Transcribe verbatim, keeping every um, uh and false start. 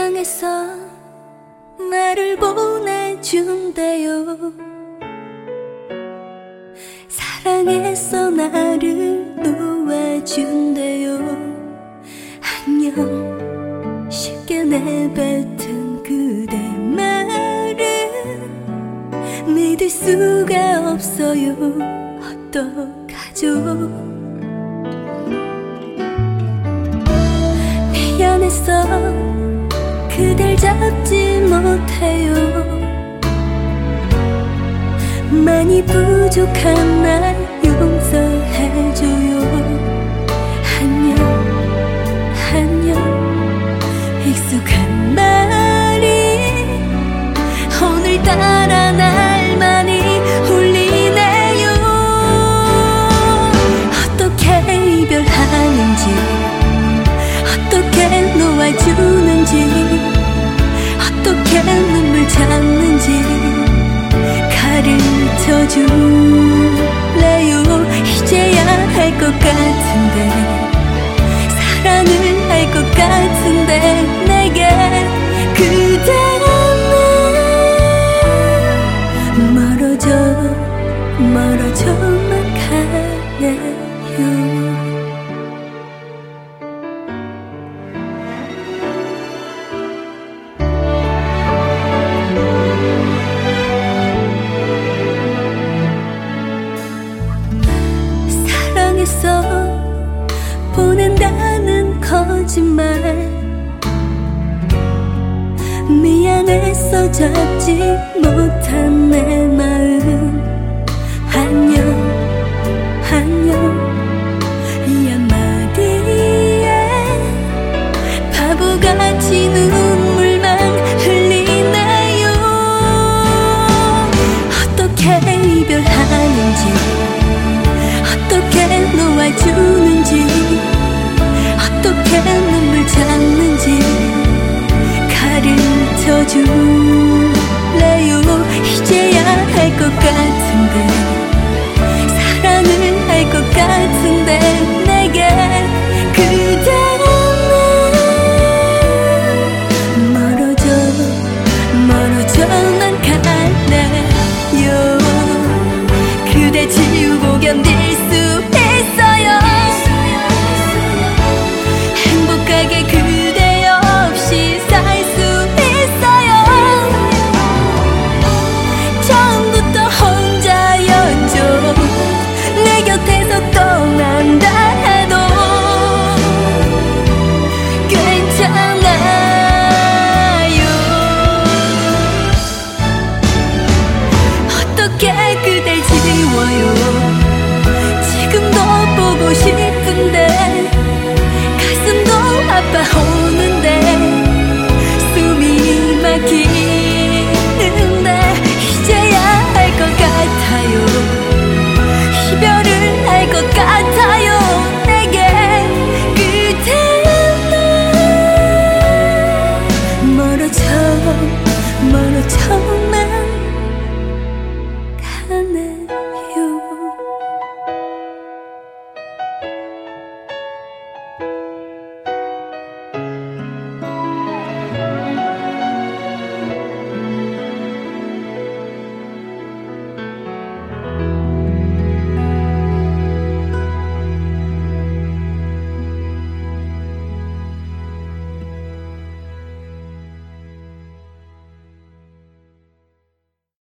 향해서 나를 보내준대요. 사랑해서 나를 놓아준대요. 안녕 쉽게 내뱉은 그대 말은 믿을 수가 없어요. 어떡하죠? 미안해서 그댈 잡지 못해요. 많이 부족한 날 용서해줘요. 안녕 안녕 익숙한 말이 오늘따라 날 많이 울리네요. 어떻게 이별하는지 어떻게 놓아주는지 어떻게 눈물 참는지 가르쳐줄래요. 이제야 할 것 같은데 사랑을 할 것 같은데 내게 그대는 멀어져 멀어져만 가네요. 사랑해서 보낸다는 거짓말 미안해서 잡지 못한 내 마음 안녕 안녕 이 한마디에 바보같이 눈물만 흘리네요. 어떻게 이별하는지 어떻게 놓아주는지 어떻게 눈물 참는지 가르쳐줄래요. 이제야 할 것 같은데 사랑을 할 것 같은데 내게 그대는 멀어져 멀어져만 가네요. 그대 지우고 견딜 수 있어요. 행복하게 그대 없이 살 수 있어요. 처음부터 혼자였죠. 내 곁에서 떠난다 해도 괜찮아요. 어떻게 그댈 지워요. 지금도 보고 싶은데 가슴도 아파오는데 숨이 막히는데 이제야 할 것 같아요. 이별을 할 것 같아요. 내게 그대는 멀어져